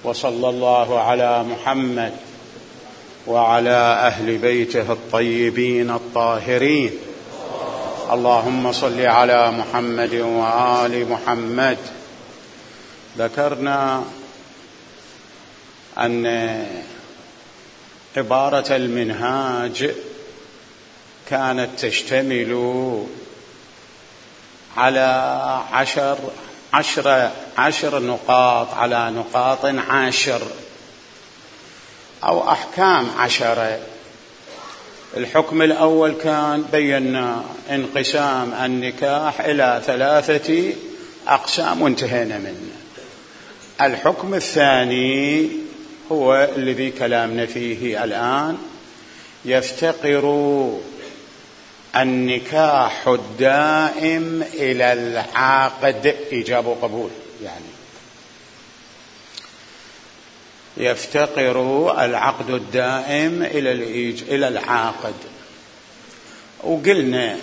وصلى الله على محمد وعلى أهل بيته الطيبين الطاهرين. اللهم صل على محمد وآل محمد. ذكرنا أن عبارة المنهاج كانت تشتمل على عشر نقاط، على نقاط 10 أو أحكام 10. الحكم الأول كان بينا انقسام النكاح إلى 3 أقسام وانتهينا منه. الحكم الثاني هو الذي كلامنا فيه الآن. يفتقر النكاح الدائم إلى العقد، إيجاب وقبول، يعني يفتقر العقد الدائم إلى العاقد. وقلنا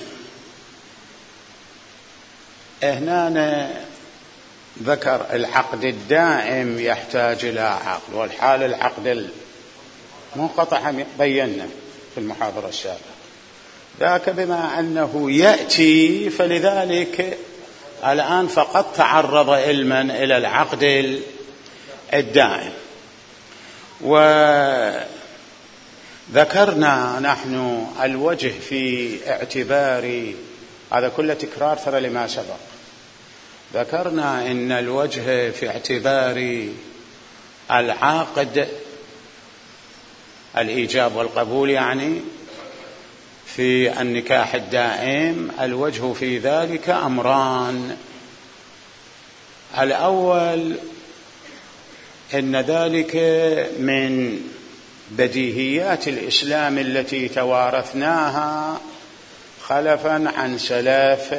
هنا ذكر العقد الدائم يحتاج إلى عقد، والحال العقد المنقطع بينا في المحاضرة السابقة. ذاك بما أنه يأتي، فلذلك الآن فقط تعرض علما إلى العقد الدائم. وذكرنا نحن الوجه في اعتبار هذا كله تكرار ترى لما سبق. ذكرنا إن الوجه في اعتبار العاقد الإيجاب والقبول، يعني في النكاح الدائم الوجه في ذلك أمران. الأول إن ذلك من بديهيات الإسلام التي توارثناها خلفا عن سلف،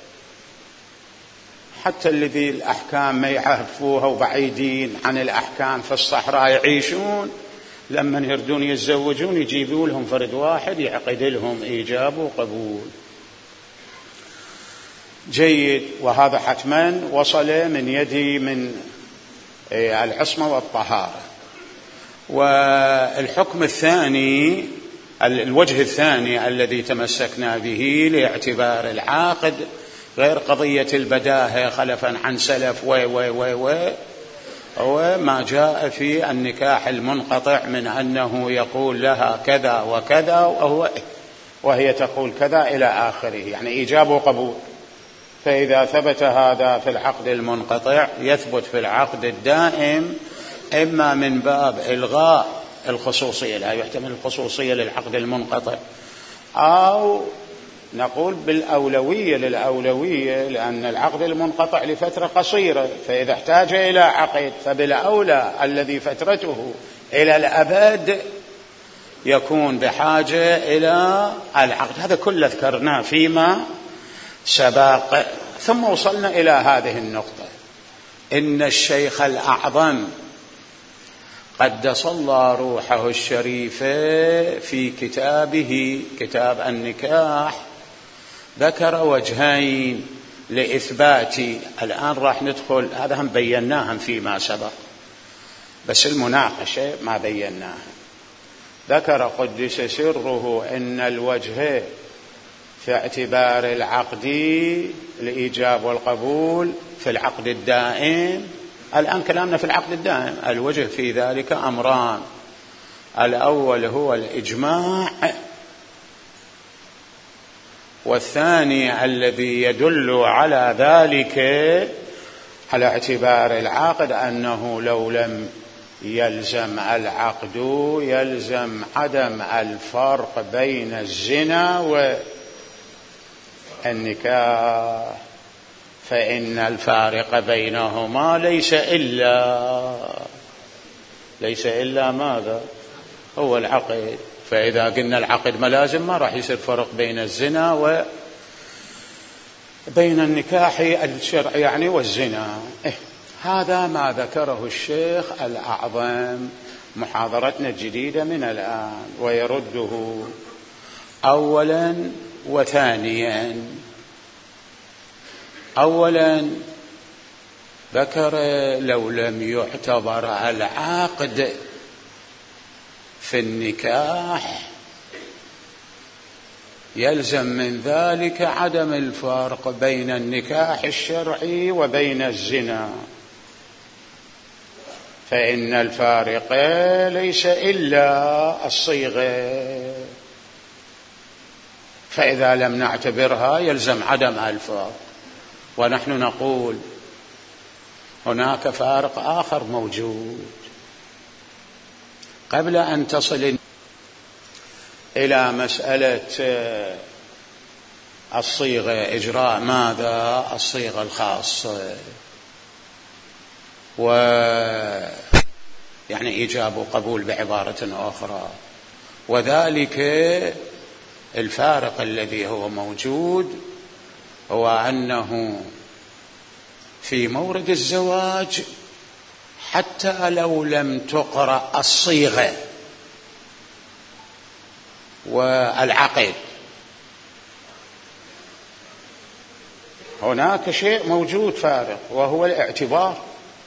حتى الذي الأحكام ما يعرفوها وبعيدين عن الأحكام في الصحراء يعيشون، لما يردون يتزوجون يجيبوا لهم فرد واحد يعقد لهم إيجاب وقبول. جيد، وهذا حتما وصل من يدي من العصمة والطهارة. والحكم الثاني، الوجه الثاني الذي تمسكنا به لاعتبار العاقد غير قضية البداهة خلفا عن سلف وما جاء في النكاح المنقطع من أنه يقول لها كذا وكذا وهي تقول كذا إلى آخره، يعني إيجاب وقبول. فإذا ثبت هذا في العقد المنقطع يثبت في العقد الدائم، إما من باب إلغاء الخصوصية، لا يحتمل الخصوصية للعقد المنقطع، أو نقول بالأولوية للأولوية، لأن العقد المنقطع لفترة قصيرة، فإذا احتاج إلى عقد فبالأولى الذي فترته إلى الأبد يكون بحاجة إلى العقد. هذا كله ذكرناه فيما سبق. ثم وصلنا إلى هذه النقطة: إن الشيخ الأعظم قدس الله روحه الشريفة في كتابه كتاب النكاح ذكر وجهين لإثبات. الآن راح ندخل، هذا هم بيناهم فيما سبق، بس المناقشة ما بيناها. ذكر قدس سره إن الوجه في اعتبار العقد الإيجاب والقبول في العقد الدائم. الآن كلامنا في العقد الدائم، الوجه في ذلك أمران: الأول هو الإجماع، والثاني الذي يدل على ذلك على اعتبار العقد أنه لو لم يلزم العقد يلزم عدم الفرق بين الزنا والنكاح، فإن الفارق بينهما ليس إلا ماذا؟ هو العقد. فإذا قلنا العقد ملازم ما راح يصير فرق بين الزنا وبين النكاح الشرعي يعني والزنا. هذا ما ذكره الشيخ الأعظم محاضرتنا الجديدة من الآن، ويرده أولا وثانيا. أولا ذكر لو لم يعتبر العقد في النكاح يلزم من ذلك عدم الفرق بين النكاح الشرعي وبين الزنا، فإن الفارق ليس إلا الصيغة، فإذا لم نعتبرها يلزم عدم الفرق. ونحن نقول هناك فارق آخر موجود. قبل أن تصل إلى مسألة الصيغة، إجراء ماذا؟ الصيغة الخاصة، يعني إيجاب وقبول بعبارة أخرى، وذلك الفارق الذي هو موجود هو أنه في مورد الزواج حتى لو لم تقرأ الصيغة والعقد هناك شيء موجود فارق وهو الاعتبار،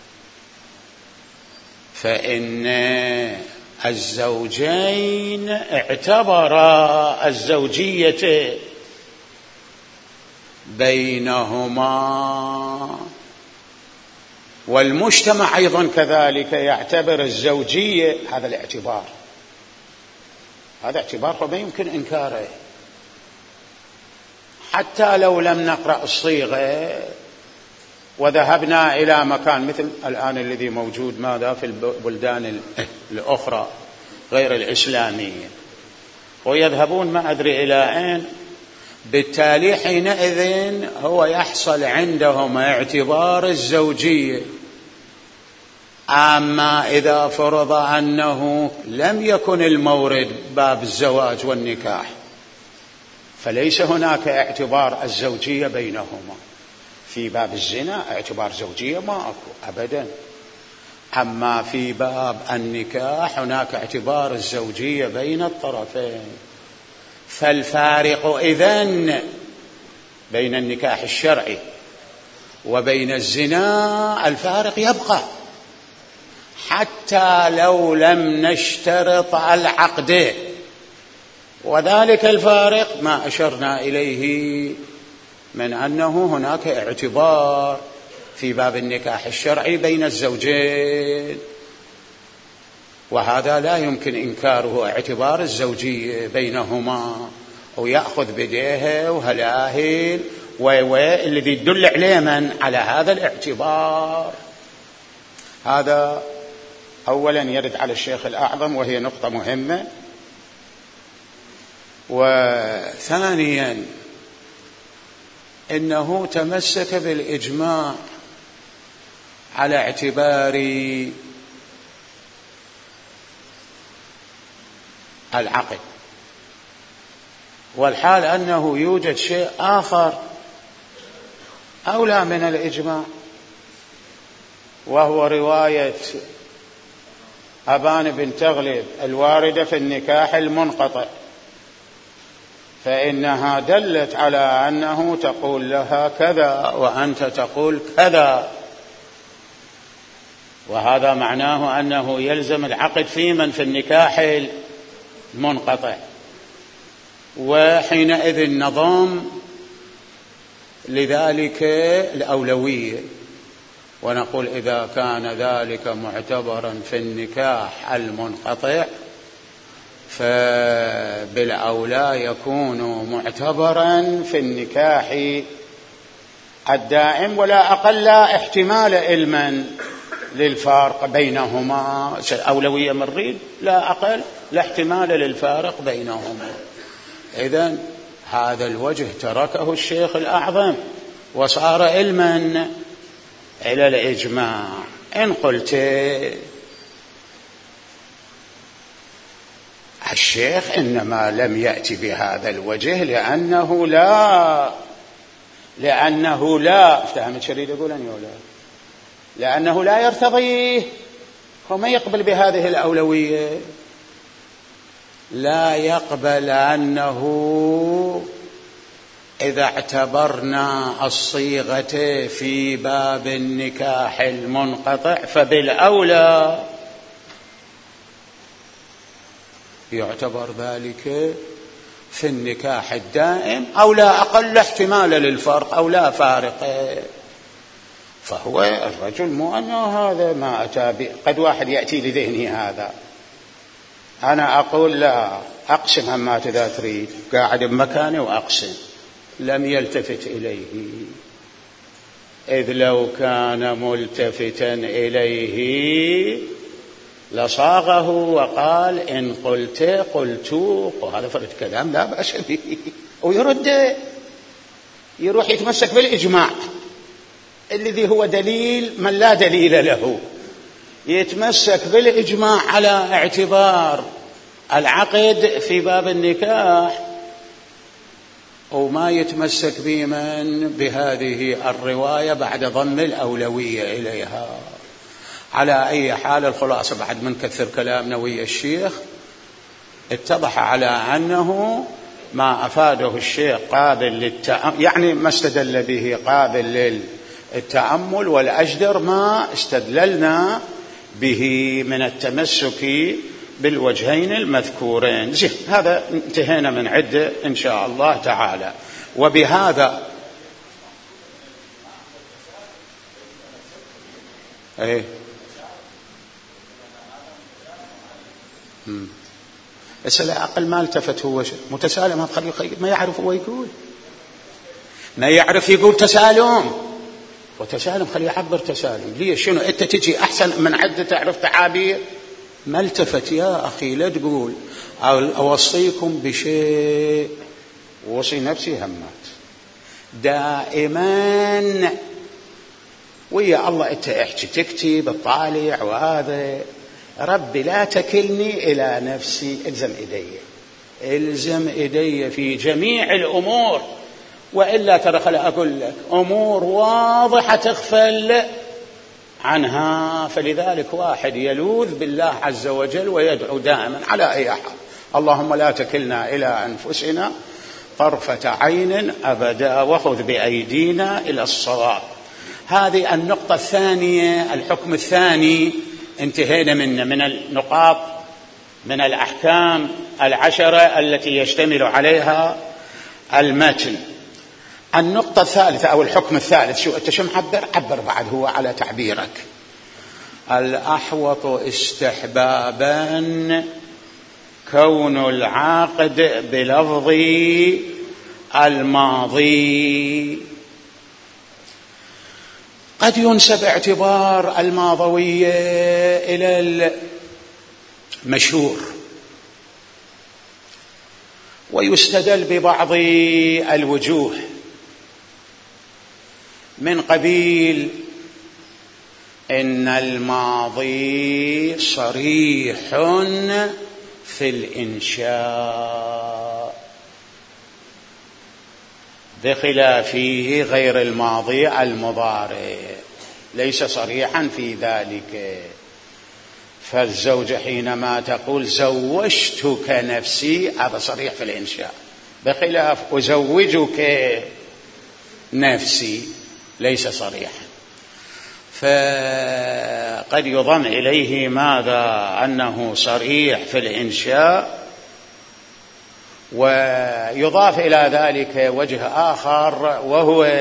فإن الزوجين اعتبرا الزوجية بينهما، والمجتمع أيضا كذلك يعتبر الزوجية، هذا الاعتبار، هذا اعتبار ما يمكن إنكاره حتى لو لم نقرأ الصيغة وذهبنا إلى مكان مثل الآن الذي موجود ماذا في البلدان الأخرى غير الإسلامية، ويذهبون ما أدري إلى أين، بالتالي حينئذ هو يحصل عندهم اعتبار الزوجية. أما إذا فرض أنه لم يكن المورد باب الزواج والنكاح فليس هناك اعتبار الزوجية بينهما. في باب الزنا اعتبار زوجية ما أكو أبدا، أما في باب النكاح هناك اعتبار الزوجية بين الطرفين. فالفارق إذن بين النكاح الشرعي وبين الزنا الفارق يبقى حتى لو لم نشترط العقد، وذلك الفارق ما أشرنا إليه من أنه هناك اعتبار في باب النكاح الشرعي بين الزوجين، وهذا لا يمكن إنكاره، اعتبار الزوجية بينهما، ويأخذ بديها وهلاهل الذي يدل عليه من على هذا الاعتبار. هذا أولا يرد على الشيخ الأعظم وهي نقطة مهمة. وثانيا إنه تمسك بالإجماع على اعتبار العقد، والحال أنه يوجد شيء آخر أولى من الإجماع، وهو رواية أبان بن تغلب الواردة في النكاح المنقطع، فإنها دلت على أنه تقول لها كذا وأنت تقول كذا، وهذا معناه أنه يلزم العقد في من في النكاح المنقطع، وحينئذ نظام لذلك الأولوية. ونقول إذا كان ذلك معتبرا في النكاح المنقطع فبالأولى يكون معتبرا في النكاح الدائم، ولا أقل احتمال علما للفارق بينهما، أولوية مريد لا أقل لا احتمال للفارق بينهما. إذن هذا الوجه تركه الشيخ الأعظم وصار علما إلى الإجماع. إن قلت الشيخ إنما لم يأتي بهذا الوجه لأنه لا افتهمت شريد يقول أن يقول لأنه لا يرتضيه، هو ما يقبل بهذه الأولوية، لا يقبل أنه إذا اعتبرنا الصيغة في باب النكاح المنقطع فبالأولى يعتبر ذلك في النكاح الدائم، أو لا أقل احتمال للفرق أو لا فارق. فهو الرجل مو أنه هذا ما أتى قد واحد يأتي لذهني هذا، أنا أقول لا أقسم همات إذا تريد، قاعد بمكاني وأقسم، لم يلتفت إليه، إذ لو كان ملتفتا إليه لصاغه وقال إن قلت قلت، وهذا فرد كلام لا بأس به، ويرد يروح يتمسك بالإجماع الذي هو دليل من لا دليل له، يتمسك بالإجماع على اعتبار العقد في باب النكاح، وما يتمسك بمن بهذه الرواية بعد ضم الأولوية إليها. على أي حال الخلاصة بعد من كثر كلام نووي الشيخ اتضح على أنه ما أفاده الشيخ قابل للتأمل، يعني ما استدل به قابل للتأمل، والأجدر ما استدللنا به من التمسك بالوجهين المذكورين. زين، هذا انتهينا من عدة إن شاء الله تعالى. وبهذا بس لا أقل ما التفت، هو متسالم، هذا خليه ما يعرف هو يقول، ما يعرف يقول تسالم، وتسالم خليه يعبر تسالم. ليش؟ شنو أنت تجي أحسن من عدة تعرف تعابير؟ ما التفت يا أخي، لا تقول أوصيكم بشيء، وصي نفسي همات دائما ويا الله، أنت احكي تكتب الطالع وهذا، ربي لا تكلني إلى نفسي، الزم إيدي في جميع الأمور، وإلا ترى خلي أقول لك أمور واضحة تغفل عنها. فلذلك واحد يلوذ بالله عز وجل ويدعو دائما على أي حال، اللهم لا تكلنا إلى أنفسنا طرفة عين أبدا، وخذ بأيدينا إلى الصواب. هذه النقطة الثانية، الحكم الثاني انتهينا منه، من النقاط من الأحكام 10 التي يشتمل عليها المتن. النقطة الثالثة أو الحكم الثالث، شو أنت شو عبر بعد هو على تعبيرك، الأحوط استحبابا كون العاقد بلفظ الماضي. قد ينسب اعتبار الماضوية إلى المشهور، ويستدل ببعض الوجوه من قبيل إن الماضي صريح في الإنشاء بخلافه غير الماضي المضارع ليس صريحا في ذلك. فالزوجة حينما تقول زوجتك نفسي هذا صريح في الإنشاء، بخلاف أزوجك نفسي ليس صريحا. فقد يضم إليه ماذا؟ أنه صريح في الإنشاء، ويضاف إلى ذلك وجه آخر وهو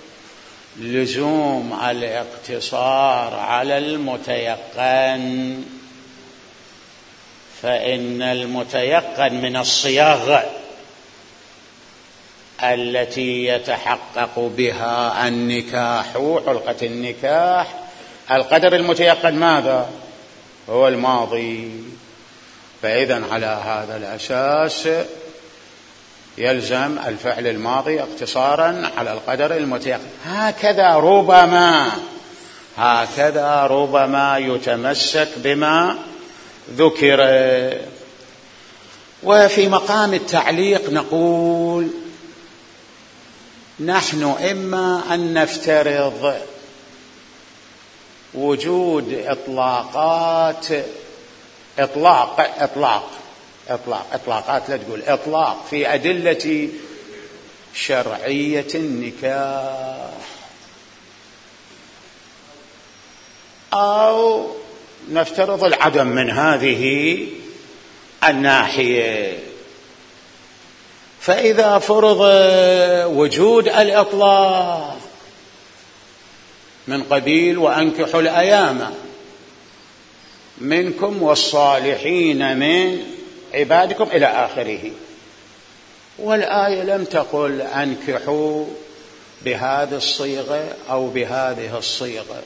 لزوم الاقتصار على المتيقن، فإن المتيقن من الصياغ التي يتحقق بها النكاح، علقة النكاح، القدر المتيقن ماذا؟ هو الماضي. فإذا على هذا الأساس يلزم الفعل الماضي اقتصارا على القدر المتيقن. هكذا ربما يتمسك بما ذكر. وفي مقام التعليق نقول نحن إما أن نفترض وجود إطلاقات لا تقول إطلاق في أدلة شرعية النكاح، أو نفترض العدم من هذه الناحية. فإذا فرض وجود الإطلاق من قبيل وأنكحوا الأيام منكم والصالحين من عبادكم إلى آخره، والآية لم تقل أنكحوا بهذه الصيغة أو بهذه الصيغة،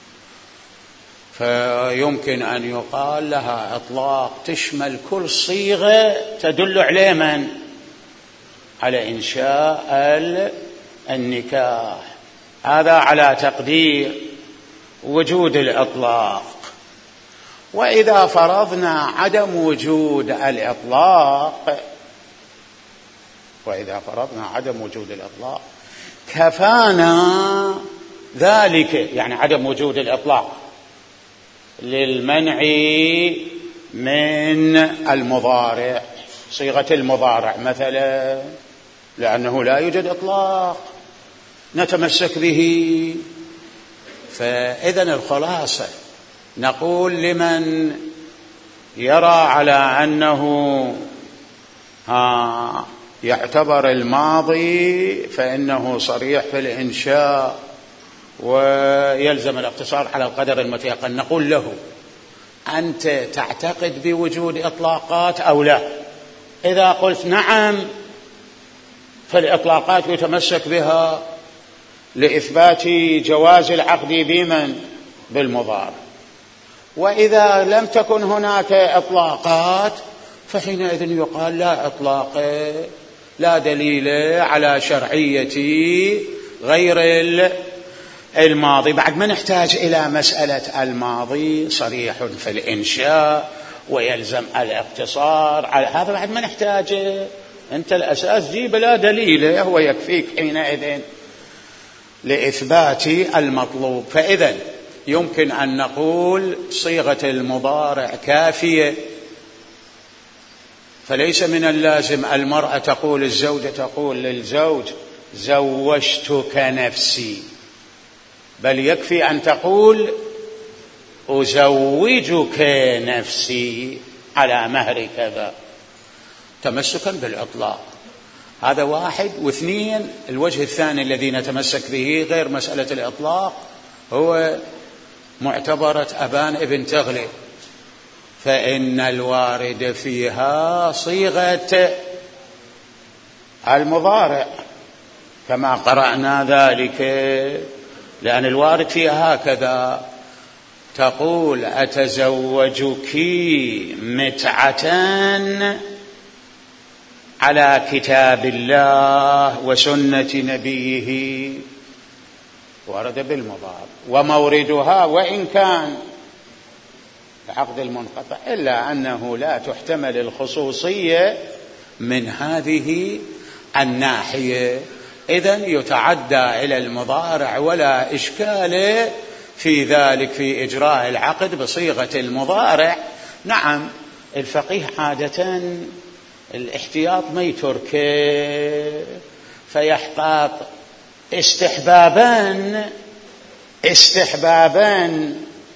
فيمكن أن يقال لها إطلاق تشمل كل صيغة تدل على من؟ على إنشاء النكاح. هذا على تقدير وجود الإطلاق. وإذا فرضنا عدم وجود الإطلاق، كفانا ذلك، يعني عدم وجود الإطلاق للمنع من المضارع، صيغة المضارع مثلا، لأنه لا يوجد إطلاق نتمسك به. فإذن الخلاصة نقول لمن يرى على أنه يعتبر الماضي فإنه صريح في الإنشاء ويلزم الاقتصار على القدر المتيقن، نقول له أنت تعتقد بوجود إطلاقات أو لا؟ إذا قلت نعم فالإطلاقات يتمسك بها لإثبات جواز العقد بمن؟ بالمضارع. وإذا لم تكن هناك إطلاقات فحينئذ يقال لا إطلاق، لا دليل على شرعية غير الماضي. بعد ما نحتاج إلى مسألة الماضي صريح في الإنشاء ويلزم الاقتصار على هذا، بعد ما نحتاج، أنت الأساس جيب لا دليل هو يكفيك حينئذ لإثبات المطلوب. فإذا يمكن أن نقول صيغة المضارع كافية، فليس من اللازم المرأة تقول، الزوجة تقول للزوج زوجتك نفسي، بل يكفي أن تقول أزوجك نفسي على مهر كذا، تمسكا بالإطلاق. هذا واحد. واثنين، الوجه الثاني الذي نتمسك به غير مسألة الإطلاق هو معتبرة أبان ابن تغلب، فإن الوارد فيها صيغة المضارع كما قرأنا ذلك، لأن الوارد فيها هكذا، تقول أتزوجك متعة على كتاب الله وسنة نبيه، ورد بالمضارع. وموردها وإن كان العقد المنقطع إلا أنه لا تحتمل الخصوصية من هذه الناحية، إذن يتعدى إلى المضارع ولا إشكال في ذلك في إجراء العقد بصيغة المضارع. نعم الفقيه عادة الاحتياط ما يتركه، فيحتاط استحبابا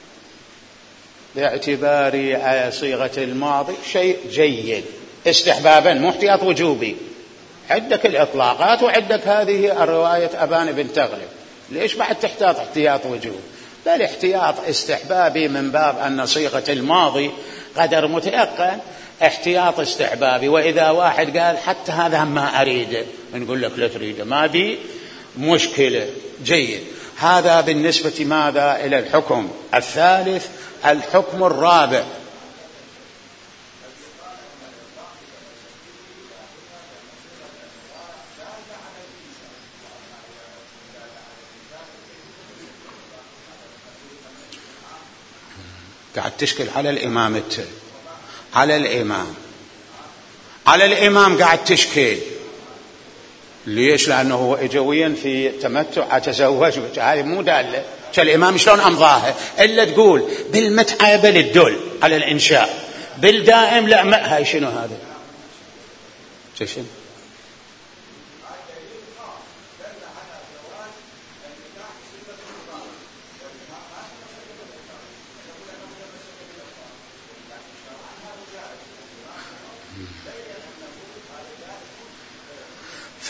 باعتبار صيغة الماضي شيء جيد، استحبابا مو احتياط وجوبي. عندك الإطلاقات وعندك هذه الرواية أبان بن تغلب، ليش بعد تحتاط احتياط وجوب؟ بل احتياط استحبابي من باب أن صيغة الماضي قدر متيقن، احتياط استحبابي. وإذا واحد قال حتى هذا ما أريده، نقول لك لا تريده، ما بي مشكلة، جيد. هذا بالنسبة ماذا إلى الحكم الثالث. الحكم الرابع، قاعد تشكل على الإمام على الإمام قاعد تشكل. ليش؟ لأنه هو إجويا في تمتع أتزوج، هذه مو دالة. الإمام شلون أمضاها إلا تقول بالمتعة بل الدل على الإنشاء، بالدائم لا. ما هاي شنو هذا؟ شنو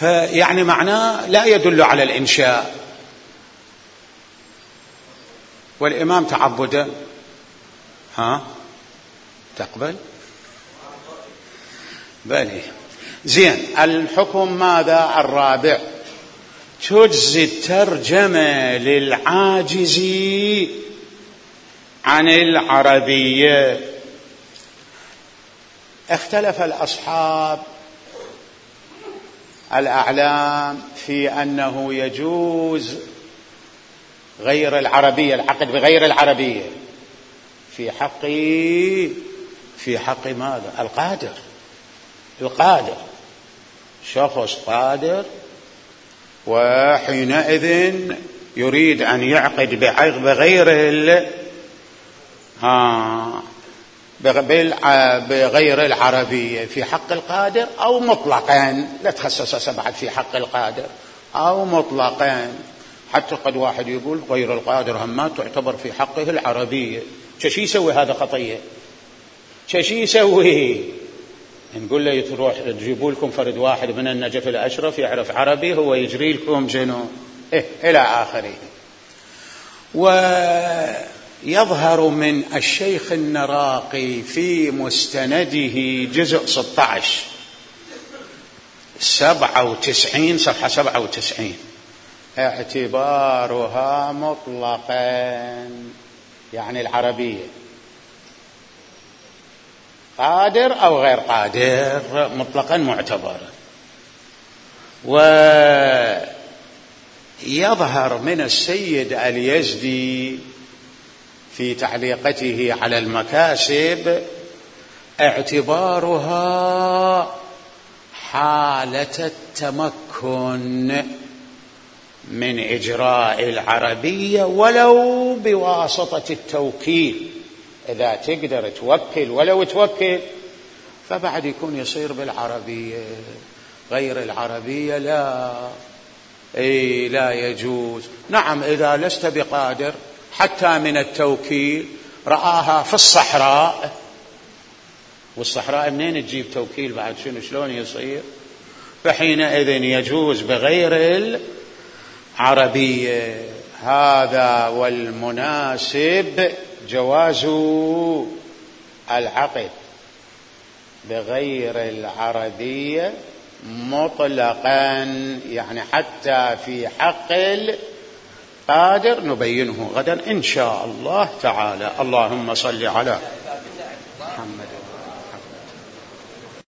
فيعني معناه لا يدل على الإنشاء. والإمام تعبدا تقبل بلي زين. الحكم ماذا؟ الرابع، تجزي الترجمة للعاجز عن العربية. اختلف الأصحاب الأعلام في أنه يجوز غير العربية، العقد بغير العربية في حق ماذا؟ القادر، شخص قادر وحينئذ يريد أن يعقد بغير العربية في حق القادر، أو مطلقا، لا تخصص بعد في حق القادر أو مطلقا. حتى قد واحد يقول غير القادر هم ما تعتبر في حقه العربية. شي يسوي هذا خطية؟ شي يسوي؟ نقول له تروح تجيبوا لكم فرد واحد من النجف الأشرف يعرف عربي، هو يجري لكم جنو إلى آخره. ويظهر من الشيخ النراقي في مستنده جزء 16 97 صفحة 97 اعتبارها مطلقا، يعني العربية قادر أو غير قادر مطلقا معتبرا. ويظهر من السيد اليزدي في تعليقته على المكاسب اعتبارها حالة التمكن من إجراء العربية ولو بواسطة التوكيل. إذا تقدر توكل ولو توكل فبعد يكون يصير بالعربية. غير العربية لا يجوز. نعم إذا لست بقادر حتى من التوكيل، رآها في الصحراء، والصحراء منين تجيب توكيل بعد؟ شلون يصير؟ فحينئذ يجوز بغير العربية. هذا والمناسب جواز العقد بغير العربية مطلقا، يعني حتى في حق القادر نبينه غدا إن شاء الله تعالى. اللهم صل على محمد.